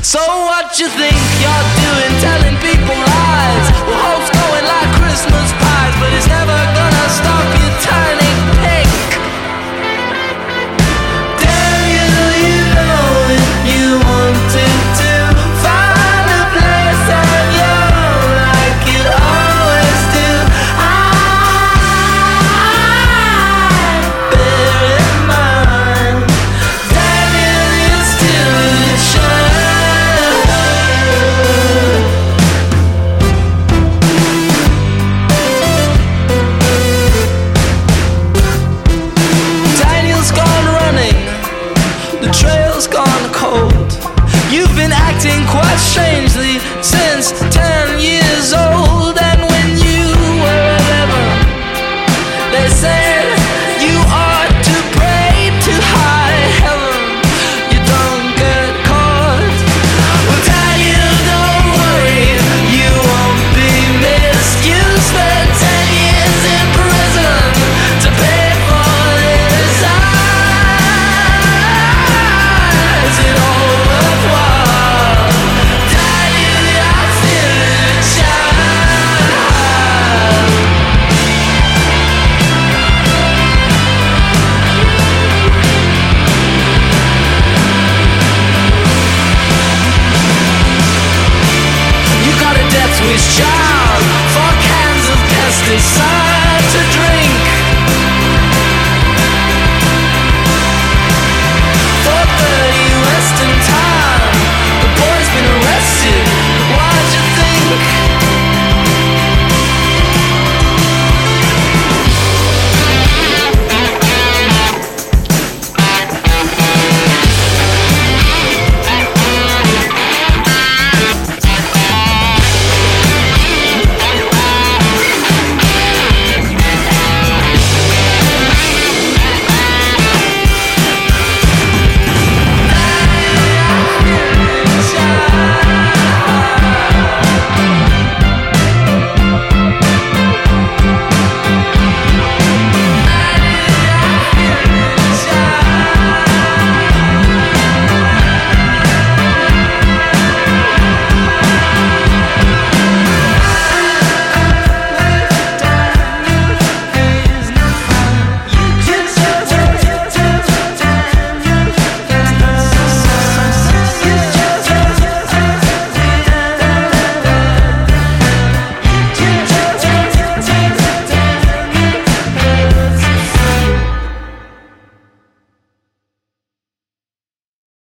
So what you think you're doing, telling people lies? Well, hope's going like Christmas pies, but it's never gonna stop you turning pink. Damn you, you know it, you wanted to find a place on your own like you always do. Bear in mind, Daniel, you still shine. Daniel's gone running, the trail's gone cold. You've been acting quite strange.